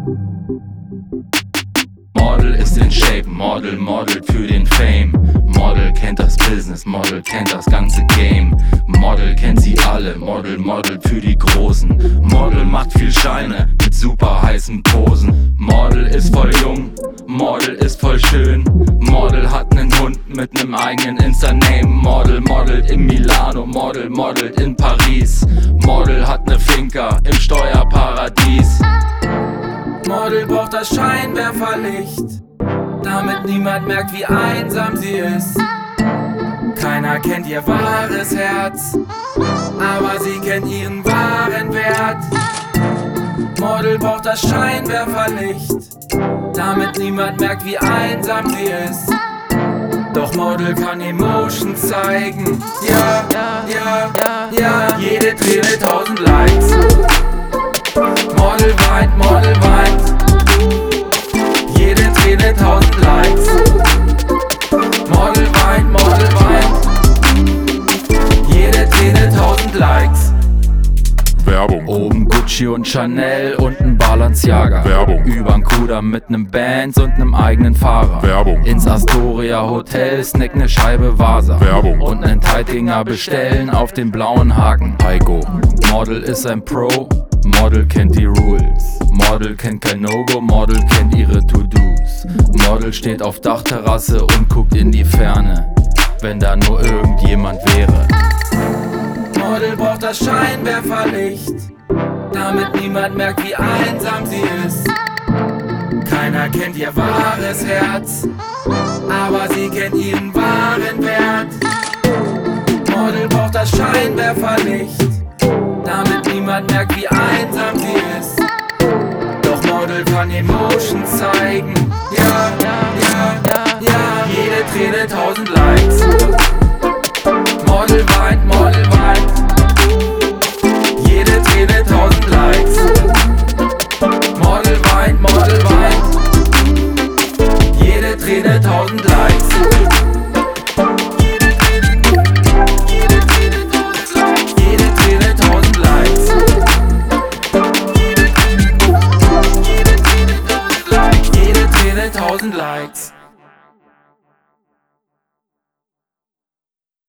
Model ist in Shape, Model modelt für den Fame. Model kennt das Business, Model kennt das ganze Game. Model kennt sie alle, Model modelt für die Großen. Model macht viel Scheine mit super heißen Posen. Model ist voll jung, Model ist voll schön. Model hat nen Hund mit nem eigenen Insta-Name. Model modelt in Milano, Model modelt in Paris. Model hat ne Finca im Steuerparadies. Model braucht das Scheinwerferlicht, damit niemand merkt, wie einsam sie ist. Keiner kennt ihr wahres Herz, aber sie kennt ihren wahren Wert. Model braucht das Scheinwerferlicht, damit niemand merkt, wie einsam sie ist. Doch Model kann Emotion zeigen. Ja, ja, ja, ja. Jede Träne 1000 Likes. Model weint, Model weint. Jede Träne 1000 Likes. Model weint, Model weint. Jede Träne 1000 Likes. Werbung. Oben Gucci und Chanel, unten Balenciaga. Werbung. Übern Kudamm mit nem Benz und nem eigenen Fahrer. Werbung. Ins Astoria Hotel snack ne Scheibe Vasa. Werbung. Und nen Teitinger bestellen auf den blauen Haken. Heiko, Model ist ein Pro, Model kennt die Rules. Model kennt kein No-Go, Model kennt ihre To-Dos. Model steht auf Dachterrasse und guckt in die Ferne, wenn da nur irgendjemand wäre. Model braucht das Scheinwerferlicht, damit niemand merkt, wie einsam sie ist. Keiner kennt ihr wahres Herz, aber sie kennt ihren wahren Wert. Model braucht das Scheinwerferlicht, damit niemand merkt, wie einsam sie ist. Doch Model kann Emotion zeigen. Ja, ja, ja, ja. Jede Träne 1000 Likes.